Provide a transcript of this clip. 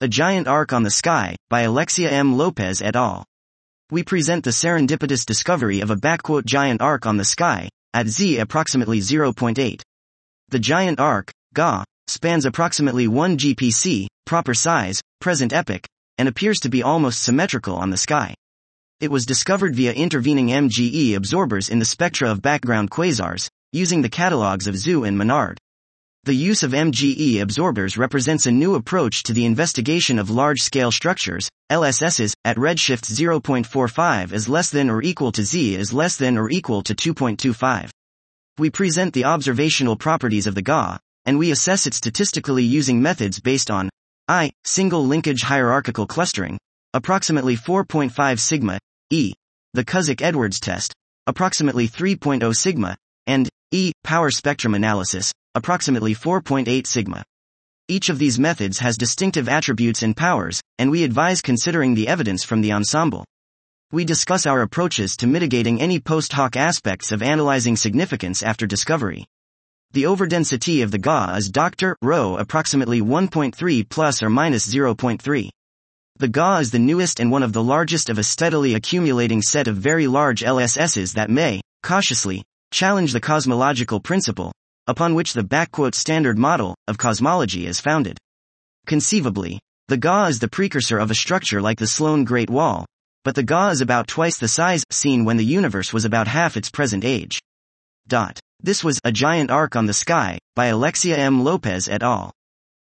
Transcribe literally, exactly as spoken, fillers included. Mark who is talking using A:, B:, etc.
A: A Giant Arc on the Sky, by Alexia M. Lopez et al. We present the serendipitous discovery of a giant arc on the sky, at z approximately zero point eight. The giant arc, G A, spans approximately one G P C, proper size, present epoch, and appears to be almost symmetrical on the sky. It was discovered via intervening M G E absorbers in the spectra of background quasars, using the catalogs of Zhu and Menard. The use of M G E absorbers represents a new approach to the investigation of large-scale structures, L S Ss, at redshifts zero point four five is less than or equal to Z is less than or equal to two point two five. We present the observational properties of the G A, and we assess it statistically using methods based on I. Single linkage hierarchical clustering, approximately four point five sigma, E. The Cuzick-Edwards test, approximately three point zero sigma, and E. Power spectrum analysis, approximately four point eight sigma. Each of these methods has distinctive attributes and powers, and we advise considering the evidence from the ensemble. We discuss our approaches to mitigating any post hoc aspects of analyzing significance after discovery. The overdensity of the G A is Doctor Rho approximately one point three plus or minus zero point three. The G A is the newest and one of the largest of a steadily accumulating set of very large L S Ss that may, cautiously, challenge the cosmological principle, upon which the standard model of cosmology is founded. Conceivably, the G A is the precursor of a structure like the Sloan Great Wall, but the G A is about twice the size seen when the universe was about half its present age. Dot. This was A Giant Arc on the Sky, by Alexia M. Lopez et al.